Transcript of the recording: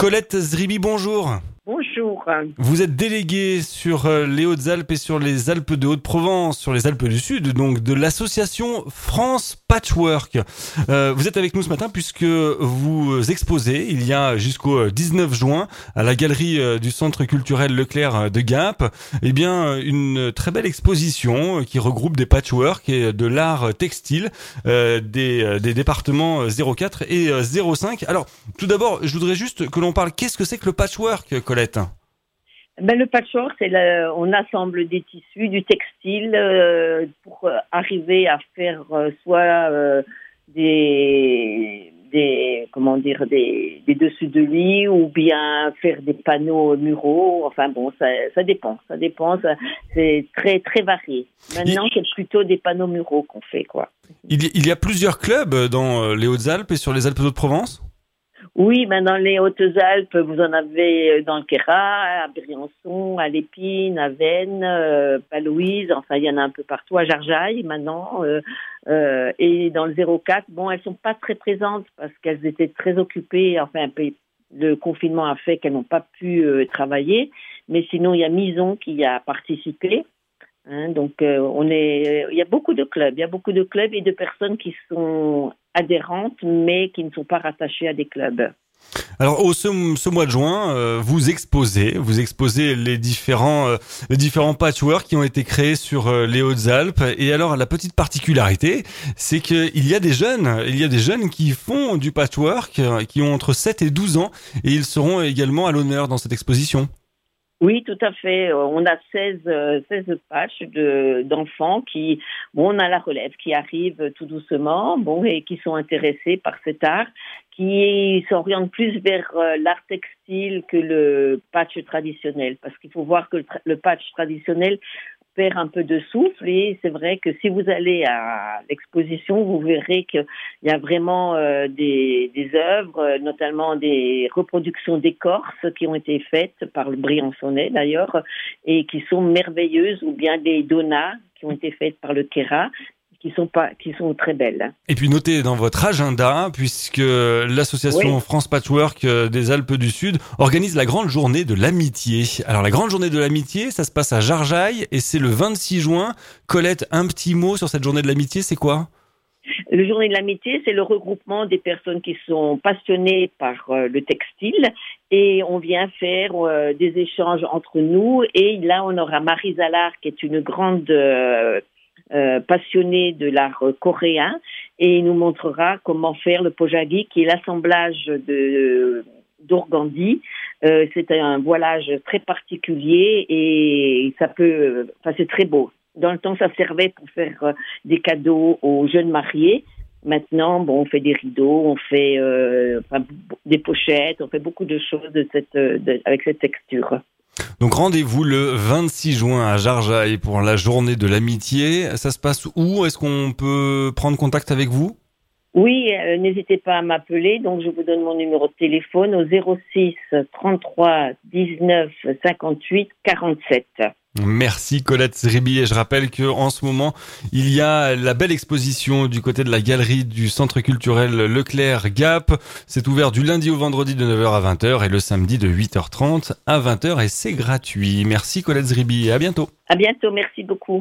Colette Zribi, bonjour. Bonjour. Vous êtes déléguée sur les Hautes-Alpes et sur les Alpes de Haute-Provence, sur les Alpes du Sud, donc de l'association France Patchwork. Vous êtes avec nous ce matin puisque vous exposez, il y a jusqu'au 19 juin, à la galerie du Centre culturel Leclerc de Gap, eh bien, une très belle exposition qui regroupe des patchwork et de l'art textile des départements 04 et 05. Alors, tout d'abord, je voudrais juste que l'on parle, qu'est-ce que c'est que le patchwork, Colette ? Le patchwork, on assemble des tissus, du textile pour arriver à faire soit des dessus de lit ou bien faire des panneaux muraux. Enfin bon, ça dépend. C'est très très varié. Maintenant, c'est plutôt des panneaux muraux qu'on fait, quoi. Il y a plusieurs clubs dans les Hautes-Alpes et sur les Alpes de Haute-Provence ? Oui, dans les Hautes-Alpes, vous en avez dans le Queyras, à Briançon, à Lépine, à Veynes, Paloise, enfin il y en a un peu partout, à Jarjaille maintenant, et dans le 04, elles sont pas très présentes parce qu'elles étaient très occupées, enfin le confinement a fait qu'elles n'ont pas pu travailler, mais sinon il y a Mison qui a participé. Donc il y a beaucoup de clubs et de personnes qui sont adhérentes mais qui ne sont pas rattachées à des clubs. Alors ce mois de juin, vous exposez les différents patchwork qui ont été créés sur les Hautes-Alpes. Et alors la petite particularité, c'est qu'il y a des jeunes qui font du patchwork, qui ont entre 7 et 12 ans, et ils seront également à l'honneur dans cette exposition. Oui, tout à fait. On a 16 patchs d'enfants qui, on a la relève qui arrive tout doucement, et qui sont intéressés par cet art, qui s'orientent plus vers l'art textile que le patch traditionnel, parce qu'il faut voir que le patch traditionnel perd un peu de souffle, et c'est vrai que si vous allez à l'exposition, vous verrez qu'il y a vraiment des œuvres, notamment des reproductions d'écorces qui ont été faites par le Briançonnais d'ailleurs, et qui sont merveilleuses, ou bien des donas qui ont été faites par le Queyras, qui sont très belles. Et puis notez dans votre agenda, puisque l'association France Patchwork des Alpes du Sud organise la grande journée de l'amitié. Alors la grande journée de l'amitié, ça se passe à Jarjaille et c'est le 26 juin. Colette, un petit mot sur cette journée de l'amitié, c'est quoi ? La journée de l'amitié, c'est le regroupement des personnes qui sont passionnées par le textile, et on vient faire des échanges entre nous. Et là, on aura Marie Zalard, qui est une grande passionnée de l'art coréen, et il nous montrera comment faire le pojagi, qui est l'assemblage d'organdi. C'est un voilage très particulier et c'est très beau. Dans le temps, ça servait pour faire des cadeaux aux jeunes mariés. Maintenant, on fait des rideaux, on fait des pochettes, on fait beaucoup de choses avec cette texture. Donc rendez-vous le 26 juin à Jarjaille pour la journée de l'amitié. Ça se passe où ? Est-ce qu'on peut prendre contact avec vous ? Oui, n'hésitez pas à m'appeler. Donc je vous donne mon numéro de téléphone au 06 33 19 58 47. Merci Colette Zribi, et je rappelle que en ce moment il y a la belle exposition du côté de la galerie du Centre culturel Leclerc Gap. C'est ouvert du lundi au vendredi de 9h à 20h et le samedi de 8h30 à 20h, et c'est gratuit. Merci Colette Zribi et à bientôt. À bientôt, merci beaucoup.